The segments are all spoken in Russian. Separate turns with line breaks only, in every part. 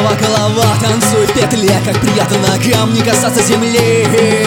Голова, голова, танцуй в петле, как приятно ногам не касаться земли.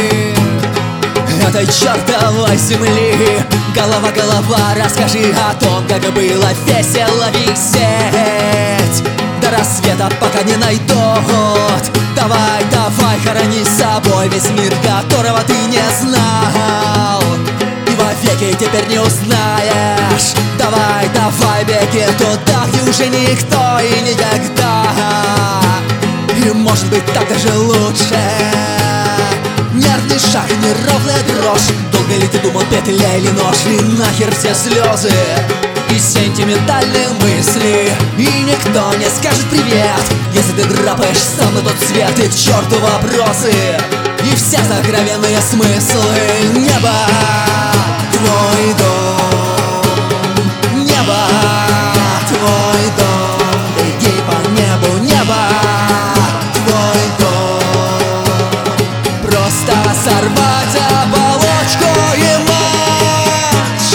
Этой чертовой земли. Голова, голова, расскажи о том, как было весело висеть до рассвета, пока не найдут. Давай, давай, хорони с собой весь мир, которого ты не знал и вовеки теперь не узнаешь. Давай, давай, беги туда, где уже никто и никогда. И может быть так даже лучше. Нервный шаг, неровная дрожь. Долго ли ты думал, петля или нож? И нахер все слезы и сентиментальные мысли. И никто не скажет привет, если ты драпаешь сам на тот свет. И к черту вопросы и все сокровенные смыслы. Небо, твой дом. Небо, твой дом. Беги по небу, небо, твой дом. Просто сорвать оболочку и марш.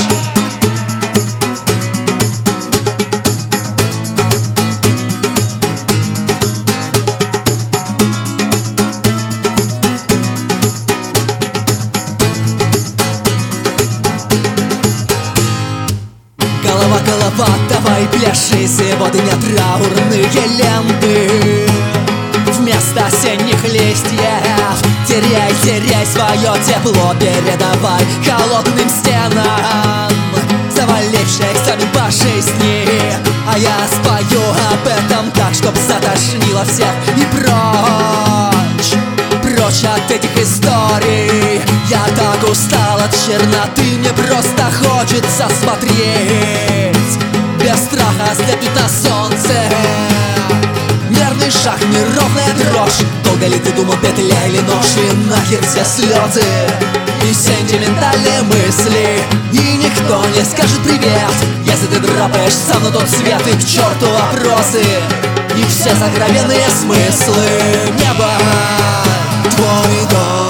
Голова, голова, давай пляши, сегодня траурные ленты. Вместо осенних листьев теряй, теряй свое тепло, передавай холодным стенам заваливший экзамен по жизни. А я спою об этом так, чтоб затошнило всех и прочь, прочь от этих историй. Я так устал от черноты, мне просто хочется смотреть без страха ослепнуть на солнце. Нервный шаг, неровная дрожь. Долго ли ты думал, петля или нож? И нахер все слезы и сентиментальные мысли. И никто не скажет привет, если ты драпаешь сам на тот свет. И к черту вопросы и все сокровенные смыслы. Небо, твой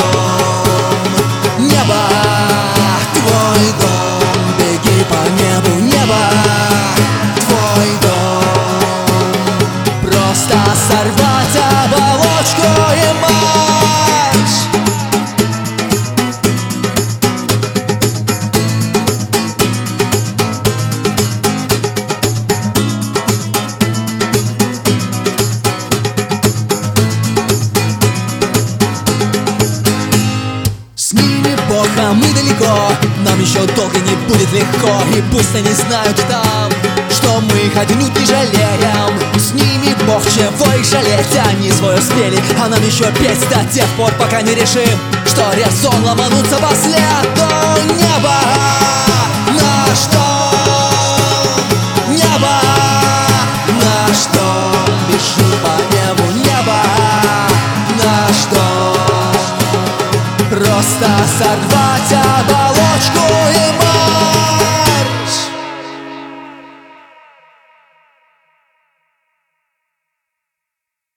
дом. Небо, твой дом. Беги по небу, небо, твой дом. Просто сорвать оболочку и марш. С ними Бог, а мы далеко. Нам еще долго не будет легко. И пусть они знают там, что мы их отнюдь не жалеем. С ними Бог, чего их жалеть? Они свое спели, а нам еще петь до тех пор, пока не решим, что резон ломануться по следу. Небо, наш дом. Небо, наш дом. Бежим по небу, небо, наш дом. Просто сорвать обо